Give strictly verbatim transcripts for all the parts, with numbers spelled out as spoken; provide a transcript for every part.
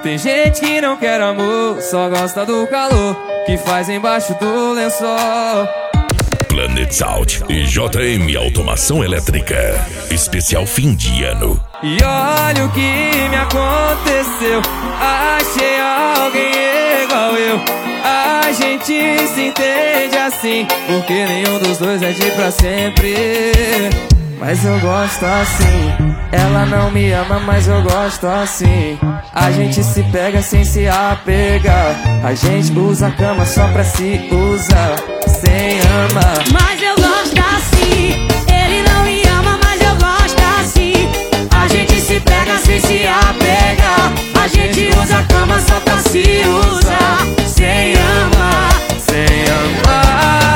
Tem gente que não quer amor, só gosta do calor que faz embaixo do lençol. Planet Sound e J M Automação Elétrica. Especial fim de ano. E olha o que me aconteceu. Achei alguém igual eu. A gente se entende assim, porque nenhum dos dois é de pra sempre. Mas eu gosto assim. Ela não me ama, mas eu gosto assim. A gente se pega sem se apegar. A gente usa a cama só pra se usar, sem amar. Mas eu gosto assim. Ele não me ama, mas eu gosto assim. A gente se pega sem se apegar. A gente usa a cama só pra se usar, sem amar, sem amar.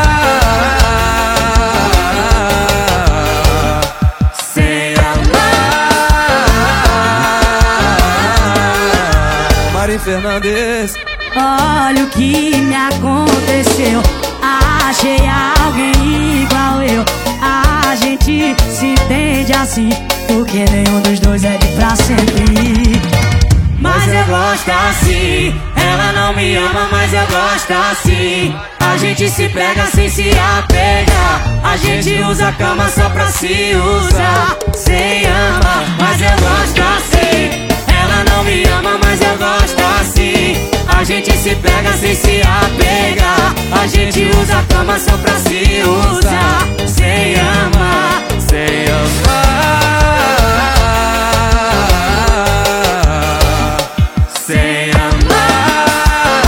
Sem amar. Mari Fernandes. Olha o que me aconteceu. Achei alguém igual eu. A gente se entende assim, porque nenhum dos dois é de pra sempre. Mas eu gosto assim. Ela não me ama, mas eu gosto assim. A gente se pega sem se apegar. A gente usa a cama só pra se usar, sem amar. Mas eu gosto assim. Ela não me ama, mas eu gosto assim. A gente se pega sem se apegar. A gente usa a cama só pra se usar, sem amar, sem amar. Sem amar.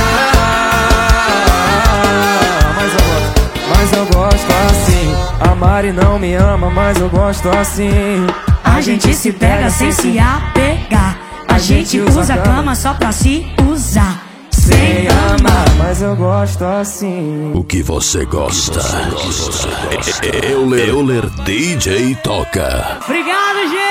Mas eu gosto, mas eu gosto assim. A Mari não me ama, mas eu gosto assim. A gente se pega sem se apegar. A gente usa a cama só pra se usar, sem amar. Mas eu gosto assim. O que você gosta? Euler, Euler D J toca. Obrigado, gente.